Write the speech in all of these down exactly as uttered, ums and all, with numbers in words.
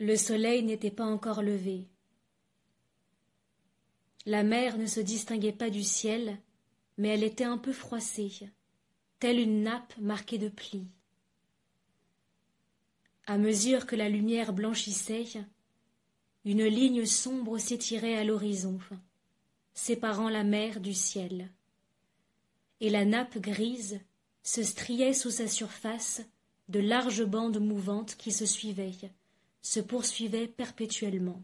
Le soleil n'était pas encore levé. La mer ne se distinguait pas du ciel, mais elle était un peu froissée, telle une nappe marquée de plis. À mesure que la lumière blanchissait, une ligne sombre s'étirait à l'horizon, séparant la mer du ciel, et la nappe grise se striait sous sa surface de larges bandes mouvantes qui se suivaient, se poursuivaient perpétuellement.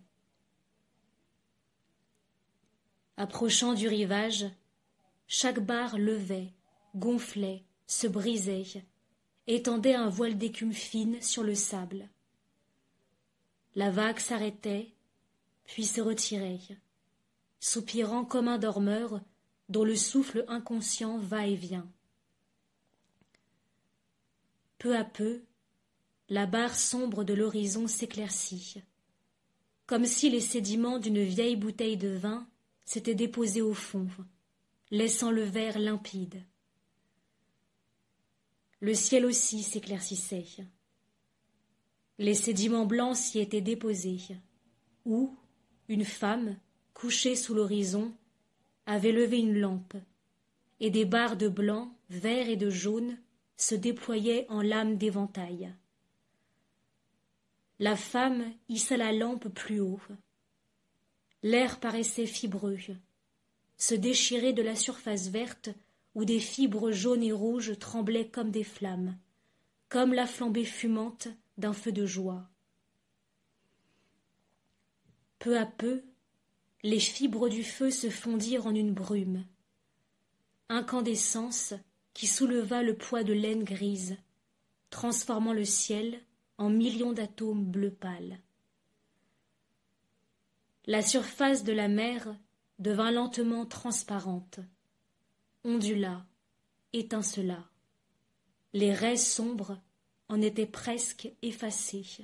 Approchant du rivage, chaque barre levait, gonflait, se brisait, étendait un voile d'écume fine sur le sable. La vague s'arrêtait, puis se retirait, soupirant comme un dormeur dont le souffle inconscient va et vient. Peu à peu, la barre sombre de l'horizon s'éclaircit, comme si les sédiments d'une vieille bouteille de vin s'étaient déposés au fond, laissant le verre limpide. Le ciel aussi s'éclaircissait. Les sédiments blancs s'y étaient déposés, où une femme, couchée sous l'horizon, avait levé une lampe, et des barres de blanc, vert et de jaune se déployaient en lames d'éventail. La femme hissa la lampe plus haut. L'air paraissait fibreux, se déchirait de la surface verte où des fibres jaunes et rouges tremblaient comme des flammes, comme la flambée fumante d'un feu de joie. Peu à peu, les fibres du feu se fondirent en une brume, incandescence qui souleva le poids de laine grise, transformant le ciel en millions d'atomes bleu pâle. La surface de la mer devint lentement transparente, ondula, étincela. Les raies sombres en étaient presque effacées.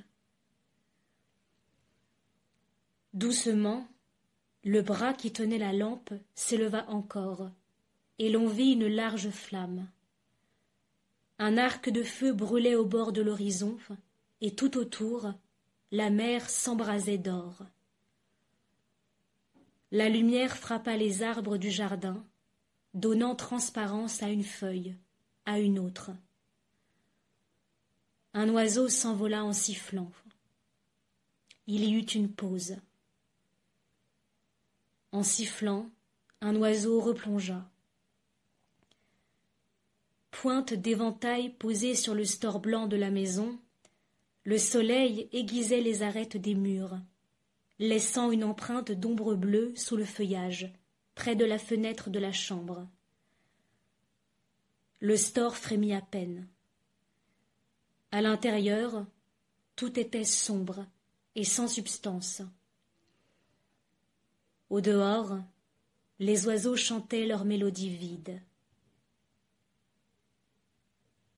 Doucement, le bras qui tenait la lampe s'éleva encore, et l'on vit une large flamme. Un arc de feu brûlait au bord de l'horizon, et tout autour, la mer s'embrasait d'or. La lumière frappa les arbres du jardin, donnant transparence à une feuille, à une autre. Un oiseau s'envola en sifflant. Il y eut une pause. En sifflant, un oiseau replongea. Pointe d'éventail posée sur le store blanc de la maison, le soleil aiguisait les arêtes des murs, laissant une empreinte d'ombre bleue sous le feuillage, près de la fenêtre de la chambre. Le store frémit à peine. À l'intérieur, tout était sombre et sans substance. Au dehors, les oiseaux chantaient leur mélodie vide.